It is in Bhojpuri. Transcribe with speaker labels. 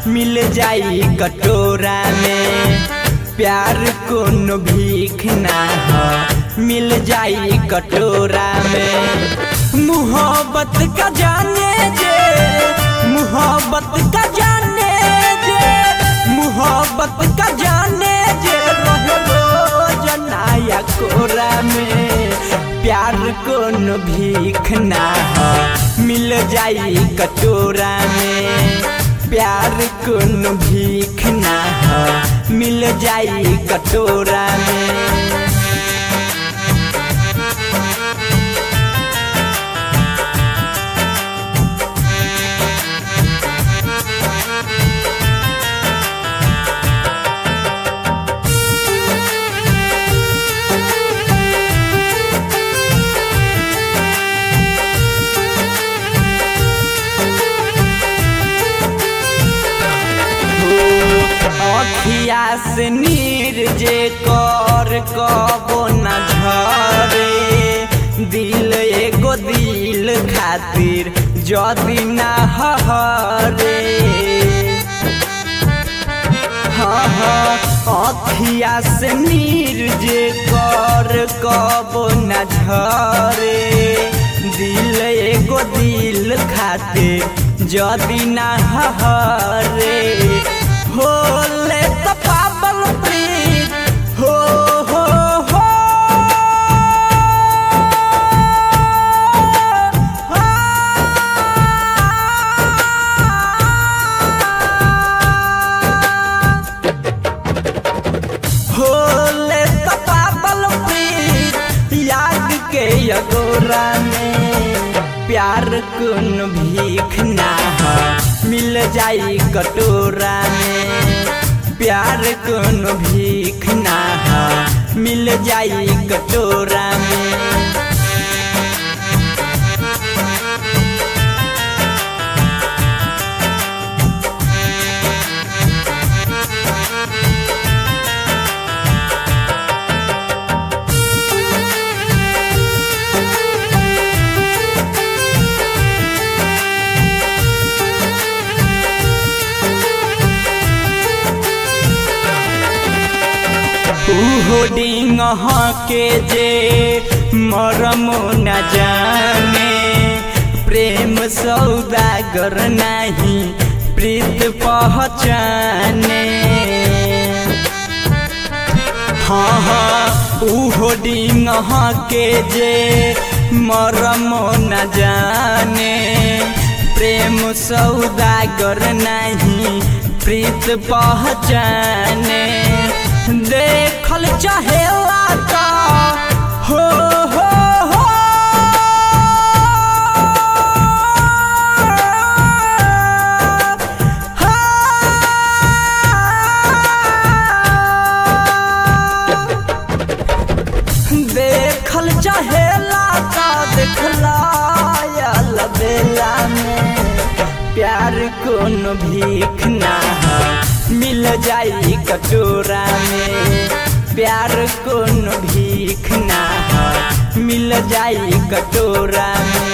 Speaker 1: मिल जाई कटोरा में। प्यार कोनो भीख ना हो मिल जाई कटोरा में। मोहब्बत का जाने जे, मोहब्बत का जाने जे, मोहब्बत का जाने जे रोज नया कोरा में। प्यार कोनो भीख ना हो मिल जाई कटोरा में। प्यार कोनो भीख ना हो मिल जाई कटोरा में। अखिया से नीर जे कर कबो न झरे। दिल एगो दिल खातिर जदी ना हरे। हाँ अखिया से नीर जे कर कबो न झरे। दिल एगो दिल खातिर जदी ना हरे। होले तो पागल प्रीत हो हो हो होले तो पागल प्रीत याद के अगोरा में। प्यार कोनो भीख ना हो मिल जाई कटोरा में। प्यार कोनो भीख ना हो मिल जाई कटोरा में। होडिंग के जे मरम न जाने। प्रेम सौदागर नहीं प्रीत पहचाने। हाँ होडिंग के जे मरम न जाने। प्रेम सौदागर नहीं प्रीत पहचाने। देखल चाहेला का हो हो हो देखल चाहेला का देखला बेला में। प्यार कोनो भीख ना हो मिल जाई कटोरा में। प्यार कोनो भीख ना हो मिल जाई कटोरा में।